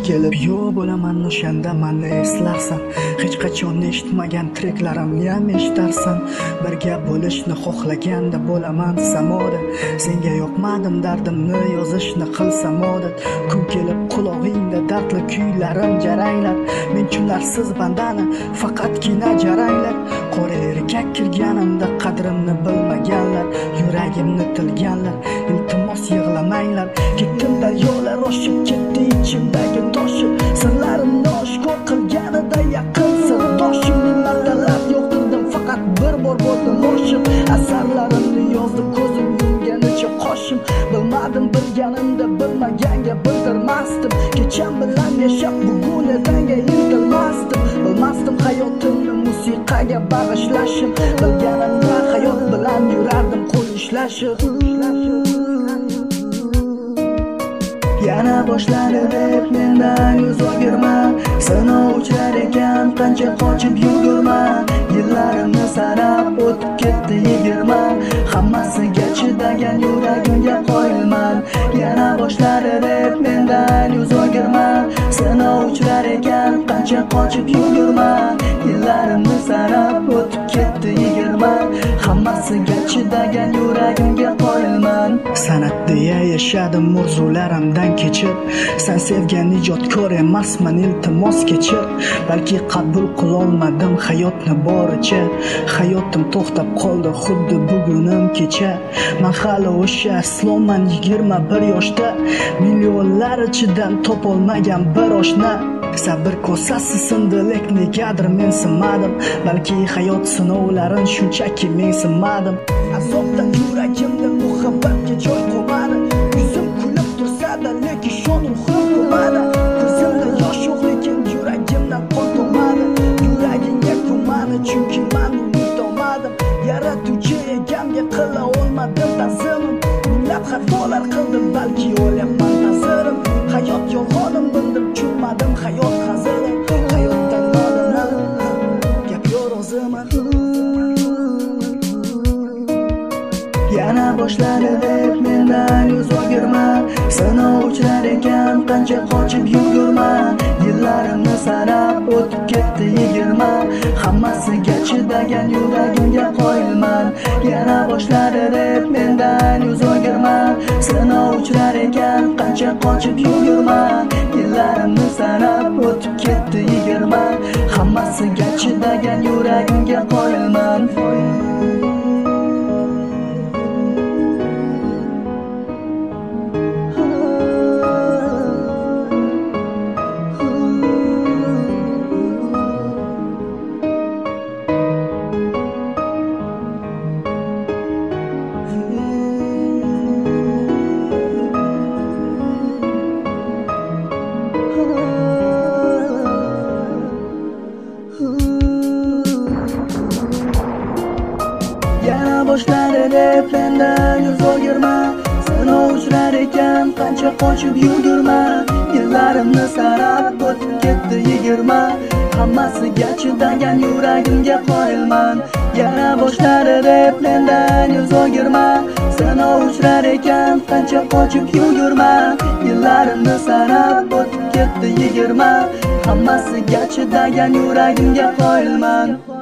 kelib yo'q bo'laman o'shanda meni eslarsan. Hech qachon eshitmagan treklarimni ham eshitarsan. Birga bo'lishni xohlaganda bo'laman samoda. Senga yo'qmadim dardimni yozishni qilsam odat. Kun kelib qulog'ingda dardli kuylarim jaranglar. Men tushunarsiz bandani faqatgina jaranglar. Qora erkak kirganimda qadrimni bilmaganlar, yuragimni tilganlar. Iltimos yig'lamanglar. Ketdim daryolar oshib ketdi ichimdagi toshib. Sirlarimni oshkor qilganida yaqin sirdoshim. Martalar yo'qdirdim faqat bir bor bo'ldim oshib. Asarlarimni yozdim ko'zim yumganicha qoshim. Bilmadim bilganimda bilmaganga bildirmasdim. Kecham bilan yashab bugun ertaga intilmasdim. Bilmasdim hayotimni musiqaga bag'ishlashim. Bilganimda hayot bilan yurardim qo'l ishlashib. Yana boshladi deb mendan yuz o'girma. Sinov uchrar ekan qancha qochib yugurma. Yillarimni sanab o'tib ketdi 20. Hammasiga chidagan yuragimga qoyilman. Yana boshladi deb mendan yuz o'girma. Sinov uchrar ekan qancha qochib yugurma. Yillarimni sanab o'tib ketdi 20. Hammasiga chidagan yuragimga qoyilman. San'at deya yashadim orzularimdan kechir. Sen sevgan ijodkor emasman, iltimos kechir. Balki qabul qilolmadim hayotni boricha. Hayotim to'xtab qoldi xuddi bugunim kecha. Men hali o'sha islomman 21 yoshda. Millionlar ichidan topolmagan bir oshna. Sabr kosasi sindi lek negadir men sinmadim. Balki hayot sinovlarin shunchaki men sinmadim. Azobdan yuragimda muhabbatga joy qolmadi. Yuzim kulib tursa-da lekin shon ruhim ko'madi. Ko'zimda yosh yo'q lekin yuragimdan qon tomadi. Yuragimga ko'madi chunki men unutolmadim. Yaratuvchi egamga qila olmadim ta'zim. Minglab xatolar qildim balki o'lyapman ta'zirim. Hayot yolg'onim bildim tushunmadim hayot hazili. Hayotdan nolinar gap yo'q o'ziman. Yana boshladi deb mendan yuz o'girma. Sinov uchrar ekan qancha qochib yugurma. Yillarimni sanab o'tib ketdi 20. Hammasiga chidagan yuragimga qoyilman. Yana boshladi deb mendan yuz o'girma. Sinov uchrar ekan qancha qochib yugurma. Yillarimni sanab o'tib ketdi 20. Hammasiga chidagan yuragimga qoyilman. Yana boshladi deb mendan yuz o'girma. Sinov uchrar ekan qancha qochib yugurma. Yillarimni sanab o'tib ketdi 20. Hammasiga chidagan yuragimga qoyilman. Yana boshladi deb mendan yuz o'girma. Sinov uchrar ekan qancha qochib yugurma. Yillarimni sanab o'tib ketdi 20. Hammasiga chidagan yuragimga qoyilman.